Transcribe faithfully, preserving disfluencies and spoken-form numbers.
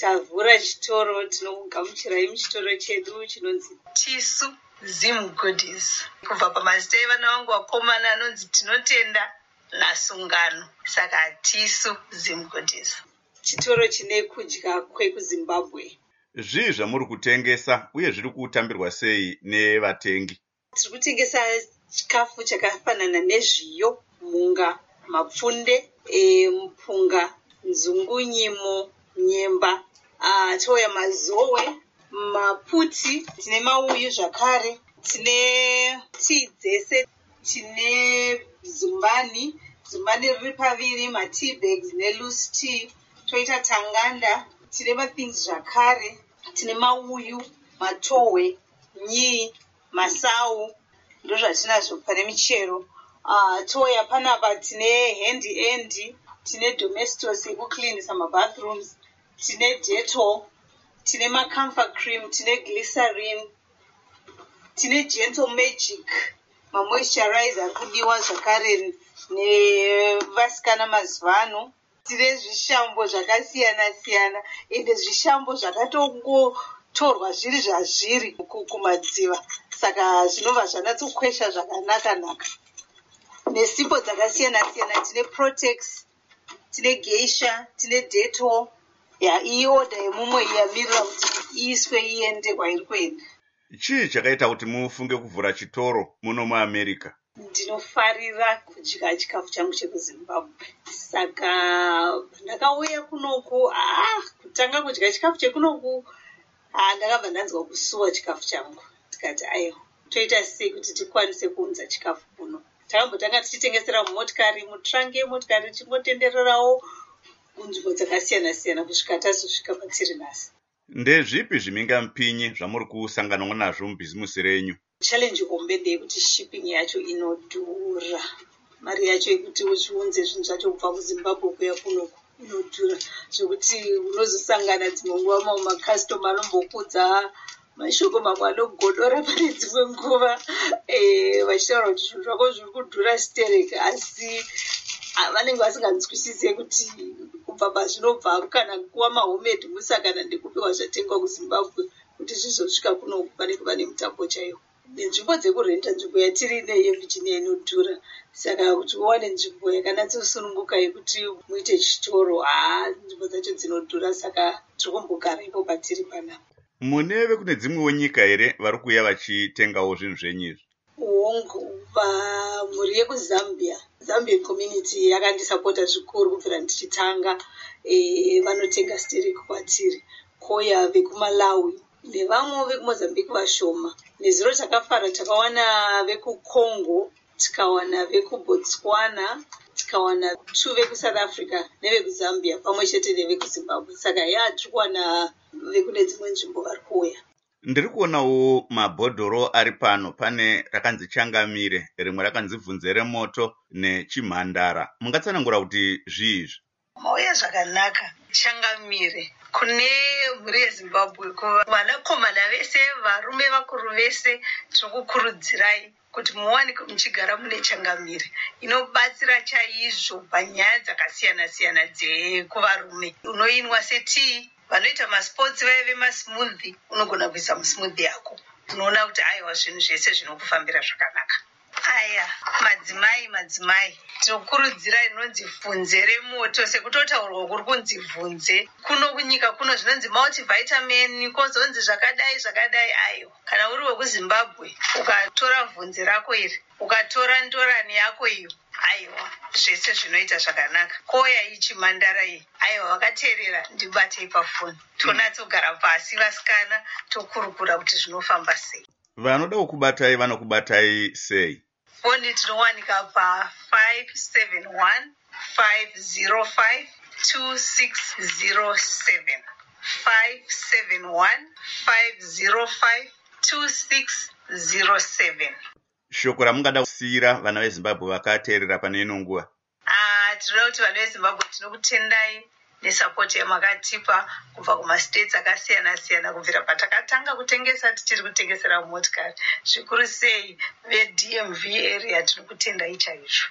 tavhura chitoro. Tinokugamuchirai muchitoro chedu chinonzi Tisu Zim Goodies. Kubva pamazita evana vangu vakomana anonzi Tinotenda naSungano, saka Tisu Zim Goodies. Chitoro chine kudya kwekuZimbabwe. Zvii zvamuri kutengesa uye zviri kutambirwa sei nevatengi? Tiri kutengesa chikafu chakafanana nezviyo, munga, mapfunde, e, mupunga, nzungunyimo, nyemba, uh, toya mazowe, maputi, tine mauyu zvakare, tine tii dzese, tine zumbani, zumbani riri paviri, matea bags neloose tea, toita tanganda, tine mathings zvakare, tine mauyu, matohwe, nyii, masau, ndo zvatinazvo pane michero. Uh, toya panapa tine handy handy, tine domestos yekucleanisa mabathrooms, tine Dettol, tine macomfort cream, tine glycerin, tine Gentle Magic, mamoisturizer kudiwa zvakare nevasikana mazuvano. Tine zvishambo zvakasiyana siyana, ende zvishambo zvakatongotorwa zviri zvazviri kumadziva, saka zvinobva zvanatsokwesha zvakanaka naka. Nesipo dzakasiyana siyana, tine Protex, tine Geisha, tine Dettol. Ya iyi oda yemumwe yamirira kuti iiswe iende kwairi kuenda. Chii chakaita kuti mufunge kuvhura chitoro muno muAmerica? Ndinofarira kudya chikafu changu chekuZimbabwe, saka ndakauya kunoku, ah, kutanga kudya chikafu chekunoku, ah, ndakabva ndanzwa kusuwa chikafu changu. Tikati aiwa, toita sei kuti tikwanise kuunza chikafu kuno. Takambotanga tichitengesera mumotikari, mutrangi yemotikari, tichingotendererawo kunzvimbo dzakasiyana siyana kusvika tazosvika patiri nhasi. Ndezvipi zvimingamupinyi zvamuri kusangana nazvo mubhizimusi renyu? Challenge hombe ndeyekuti shipping yacho inodhura. Mari yacho yekuti uzviunze zvinhu zvacho kubva kuZimbabwe kuya kunoku inodhura, zvekuti unozosangana dzimwe nguva mamwe makastoma anombokudza mashoko mamwe anogodora pane dzimwe nguva vachitaura kuti zvinhu zvako zviri kudhura stereki, asi vanenge vasinganzwisise kuti kubva pazvinobva kana kuva mahomemade musa kana ndekupiwa zvatengwa kuZimbabwe kuti zvizosvika kuno pane kuva nemutambo chaiwo. Nenzvimbo dzekurenta, nzvimbo yatiri ine yeVirginia inodhura, saka kuti uwane nzvimbo yakanatsosununguka yekuti muite chitoro, haa, nzvimbo dzacho dzinodhura, saka tiri kumbogara ipo patiri panapa. Muneve kune dzimwewo nyika here vari kuuya vachitengawo zvinhu zvenyu izvi? Hongu, pamhuri yekuZambia, Zambian community yakandisapota zvikuru kubvira ndichitanga, e, vanotenga stereki kwatiri. Koya vekuMalawi nevamwe vekuMozambique vashoma. Nezuro takafara takawana vekuCongo, tikawana vekuBotswana, tikawana two vekuSouth Africa nevekuZambia pamwe chete nevekuZimbabwe. Saka ya tiri kuwana vekune dzimwe nzvimbo vari kuuya. Ndiri kuonawo mabhodhoro ari pano, pane rakanzi Changamire, rimwe rakanzi Bvunze remoto neChimhandara. Mungatsanangura kuti zviizvi? Mauya zvakanaka. Changamire kune mhuri yeZimbabwe, kuvanakomana vese, varume vakuru vese, tiri kukurudzirai kuti muwanike muchigara mune Changamire. Inobatsira chaizvo panyaya dzakasiyana siyana dzekuvarume. Unoinwa setii, vanoita masports vaive masmoothie, unogona kuisa musmoothie yako. Unoona kuti aiwa zvinhu zvese zvinokufambira zvakanaka. Aya, madzimai, madzimai, tinokurudzira inonzi Bvunze remoto, sekutotaurwa kuri kunzi bvunze. Kuno kunyika kuno zvinonzi multivitamin, kozonzi zvakadai zvakadai. Ayo, kana uri wekuZimbabwe, ukatora bvunze rako iri, ukatora ndorani yako iyo, aiwa, zvese zvinoita zvakanaka. Koya iChimhandara iyi, aiwa, vakateerera ndibatei pafoni. Tonatsogara pasi vasikana, tokurukura kuti zvinofamba sei. Vanoda kukubatai vanokubatai sei? Foni tinowanika pa five seven one, five zero five, two six zero seven. five seven one, five zero five, two six zero seven. Shoko ramungada kusiyira vana veZimbabwe vakateerera pane ino nguva? Ah, tinoda kuti vana veZimbabwe tinokutendai nesapoti yamakatipa kubva kumastates akasiyana siyana kubvira patakatanga kutengesa tichiri kutengesera mumotikari. Zvikuru sei veD M V area tinokutendai chaizvo.